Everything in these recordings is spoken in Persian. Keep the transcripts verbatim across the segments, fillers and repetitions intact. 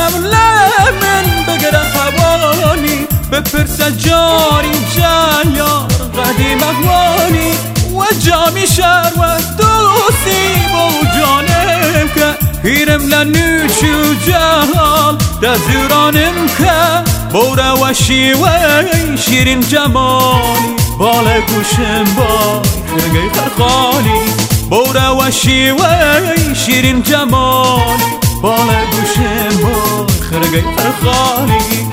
من بگره حوانی بپرس جاری جیار قدیم احوانی و جامی شهر و دوستی با جانم که پیرم لنوش و جهال دزیرانم که بوره و شیوه شیرین جمالی بالا گوشم بای خرگه خرخالی بوره و شیوه شیرین جمالی بالا گوشم بای خرگه خرخالی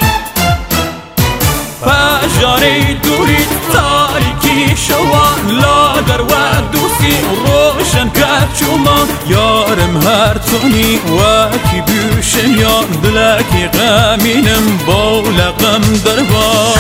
پجاری دوری تاریکی شوان لادر و دوستی روشن کرد چومان یارم هر تونی و کی بیوشم یا دلکی غمینم بولقم دربا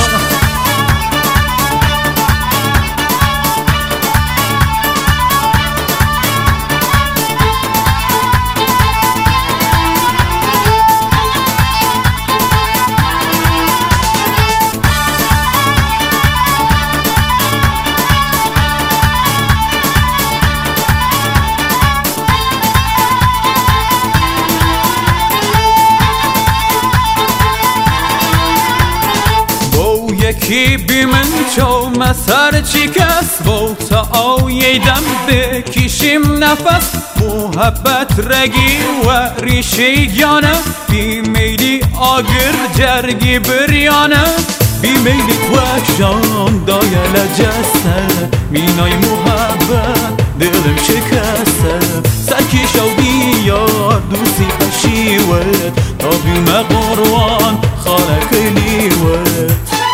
یکی بی من چو مسر چی کس بو تا آیدم بکشیم نفس محبت رگی و ریشه گیانه بی میلی آگر جرگی بریانه بی میلی توکشان دایل جسته مینای محبت دلم شکسته سرکی شو بیار دوستی پشیوت تا بیوم قروان خالق لیوت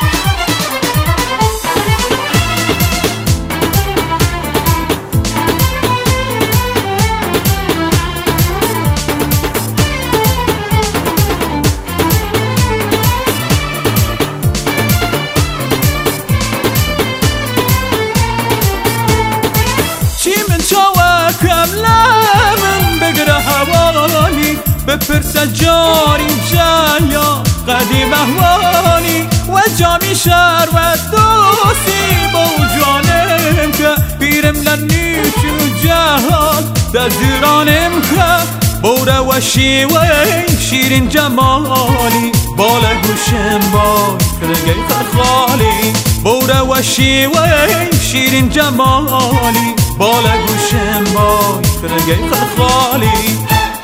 من بگره حوالی بپرس جاری جیا قدیم احوالی و جامی شهر و دوستی با جانم که پیرم لنیش و جهال دزیرانم که بوره و شیوه شیرین جمالی بالا گوشم بای خرگه خرخالی بوره و شیوه شیرین جمالی بالا گوشم بای خرگه خرخالی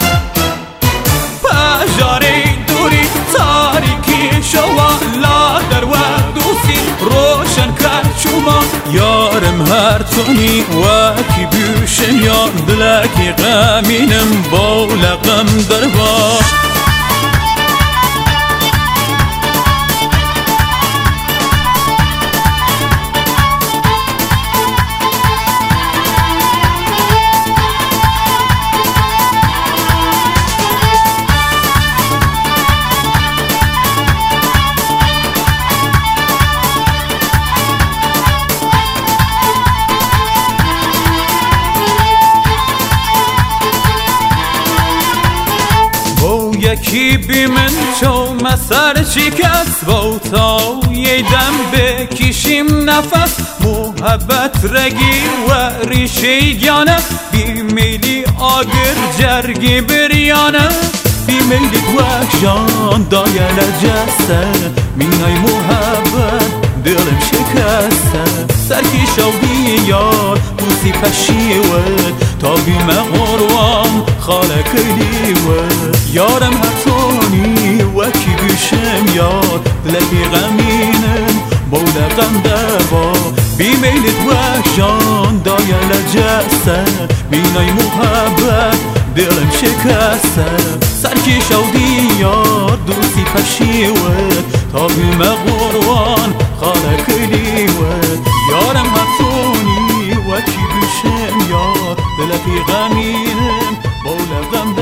پجاری دوری تاریکی شوا لادر و دوستی روشن کرد چوما یارم هر تونی و کی بیوشم یا دلکی غمینم بولقم دربا یکی بی من چو مسر چی کس با تا یدم بکشیم نفس محبت رگی و ریشه گیانه بی میلی آگر جرگی بریانه بی میلی توکشان دایل جسته مینای محبت دلم شکسته سرکی شو بیار دوستی پشیوت تا بیم قروان خالق لیوت یارم هرتونی و کی بیشم یار دلکی غمینم بولقم دبا بی میلت وکشان دایل جسته مینای محبت دلم شکسته سرکی شو دیار دوستی پشیوت تا بیم قروان خالق لیوت یارم هرتونی و کی بیشم یار دلکی غمینم بولقم دبا